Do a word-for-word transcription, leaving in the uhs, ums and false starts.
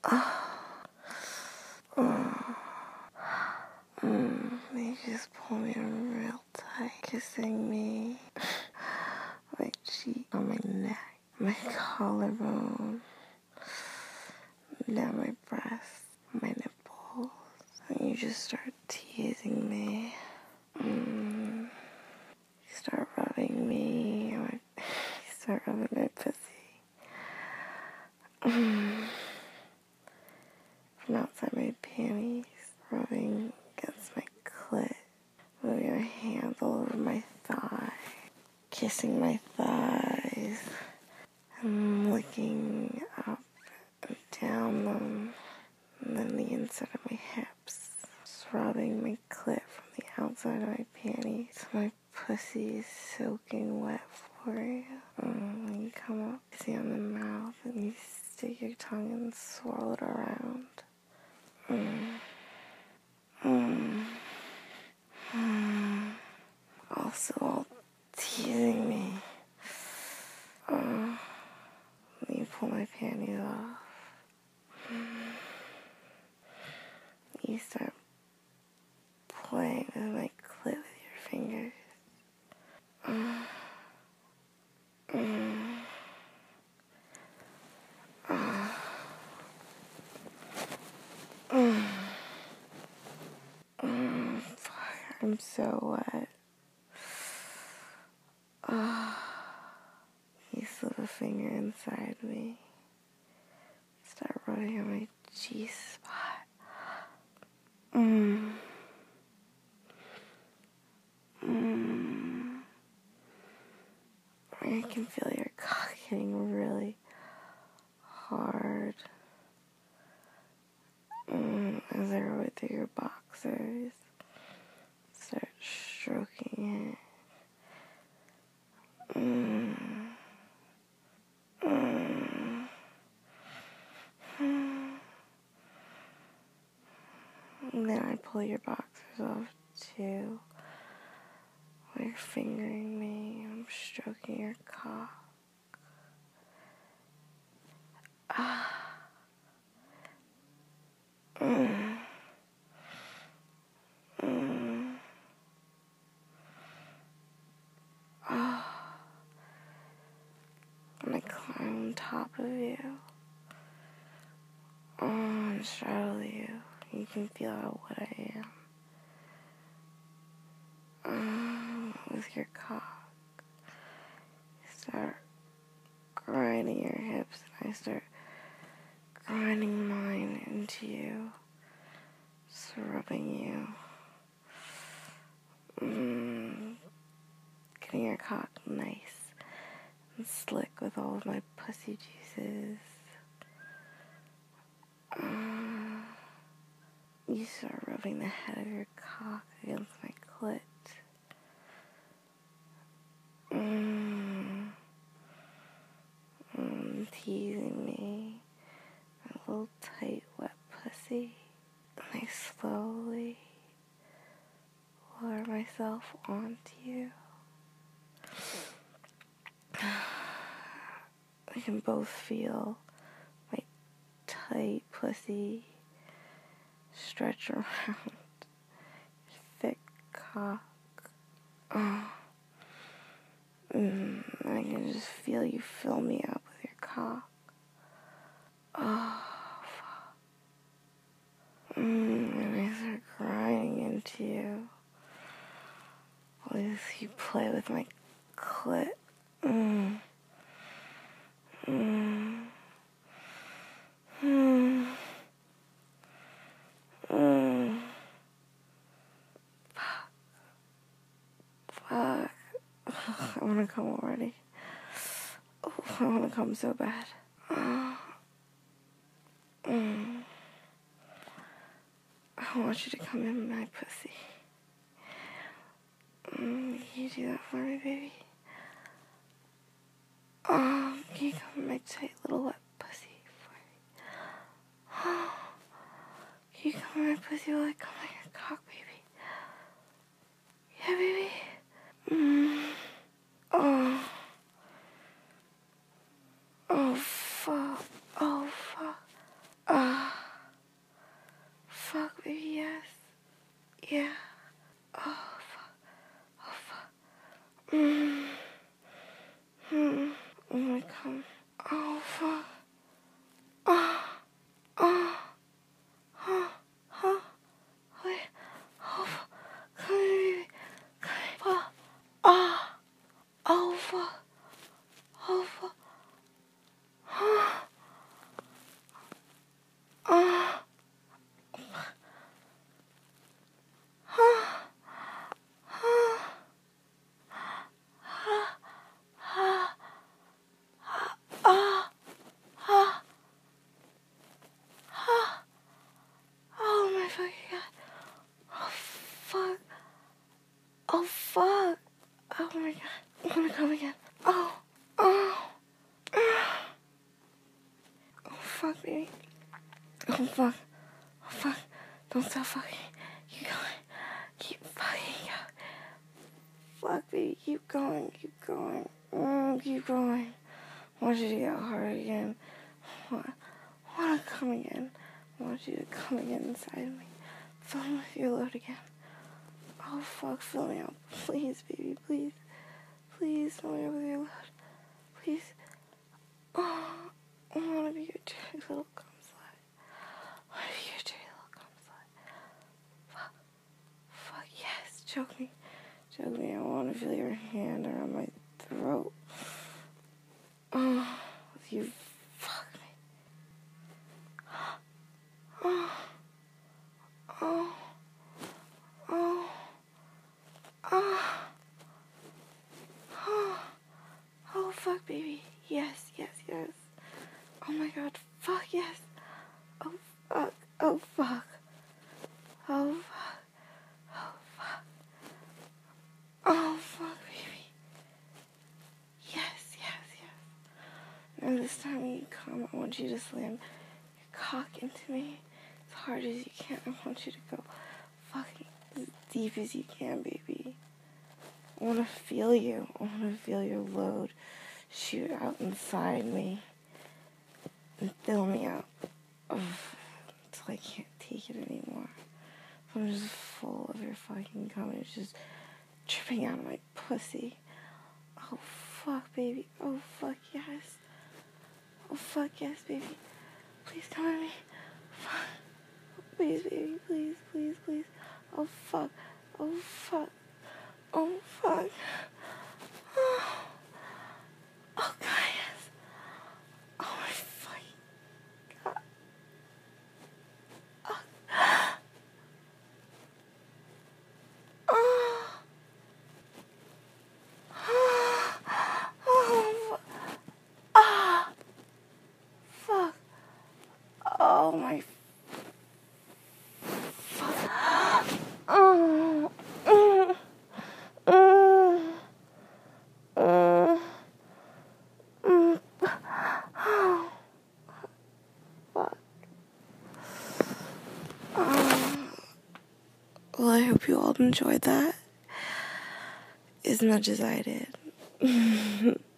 Mm, they just pull me in real tight, kissing me, my cheek, on my neck, my collarbone, down my breast, my nipples, and you just start teasing me. Mm, you start rubbing me, or you start rubbing my pussy. Mm, from outside my panties, rubbing against my clit, moving your hands all over my thigh, kissing my thighs, and licking up and down them, and then the inside of my hips, just rubbing my clit from the outside of my panties. My pussy is soaking wet for you. Mm, when you come up, see on the mouth, and you stick your tongue and swirl it around. Mm. Mm. Mm. Also all teasing me. Uh, you pull my panties off. Mm. You start playing with my clit with your fingers. Mm. Mm. Uh. Mm. Mm. Fuck, I'm so wet. Uh. You slip a finger inside me. Start rubbing on my G-spot. Mm. Mm. I can feel your cock hitting really hard. Mm. As I rub it through your boxers. Start stroking it. Mm. Mm. Mm. And then I pull your boxers off too. While you're fingering me, I'm stroking your cock. Ah. Mm. Mm. Ah. And I climb on top of you. Oh, and straddle you. You can feel how wet I am. Mm. With your cock. You start grinding your hips, and I start grinding mine into you. Just rubbing you. Mm, getting your cock nice and slick with all of my pussy juices. Mm, you start rubbing the head of your cock against my clit. Mm, mm, teasing me. A little tight, wet pussy. And I slowly lower myself onto you. We can both feel my tight pussy stretch around your thick cock. Oh. Mm, I can just feel you fill me up with your cock. Oh, fuck. Mm, and I start grinding into you. As you play with my clit. Mm. Mm. Mm. Mm. Fuck. Fuck. I wanna come already. Oh, I wanna come so bad. Oh. Mm. I want you to come in my pussy. Mm, can you do that for me, baby? Oh, can you come in my tight little wet pussy for me? Oh, can you come in my pussy while I come on your cock, baby? Yeah, baby. Mm. Oh. Oh, fuck. Oh, fuck. Ah. Oh, fuck. Oh, my God. I'm gonna come again. Oh. Oh. Oh, fuck, baby. Oh, fuck. Oh, fuck. Don't stop fucking. Keep going. Keep fucking going. Fuck, baby. Keep going. Keep going. Mm, keep going. I want you to get hard again. I want, I want to come again. I want you to come again inside of me. Fill me with your load again. Oh, fuck. Fill me up. Please, baby. Please. Please fill me up with your load. Please. Oh, I want to be your dirty little cum slut. I want to be your dirty little cum slut. Fuck. Fuck, yes. Choke me. Choke me. I want to feel your hand around my throat. Oh, you fuck me. Oh. Oh. Oh. Oh. Oh. Oh, fuck, baby. Yes, yes, yes. Oh, my God. Fuck, yes. Oh, fuck. Oh, fuck. Oh, fuck. Oh, fuck. Oh, fuck, baby. Yes, yes, yes. And this time when you come, I want you to slam your cock into me as hard as you can. I want you to go fucking as deep as you can, baby. I want to feel you. I want to feel your load shoot out inside me and fill me up of, until I can't take it anymore. So I'm just full of your fucking cum. It's just dripping out of my pussy. Oh, fuck, baby. Oh, fuck, yes. Oh, fuck, yes, baby. Please come at me. Fuck. Please, baby. Please, please, please. Oh, fuck. Oh, fuck. Oh, fuck. Oh, oh, God, yes. Oh, my fucking God. Oh. Oh. Oh. Ah. Fuck. Oh, my fuck. Oh. Mm. Mm. Mm. Mm. Oh. Fuck. Um, well, I hope you all enjoyed that as much as I did.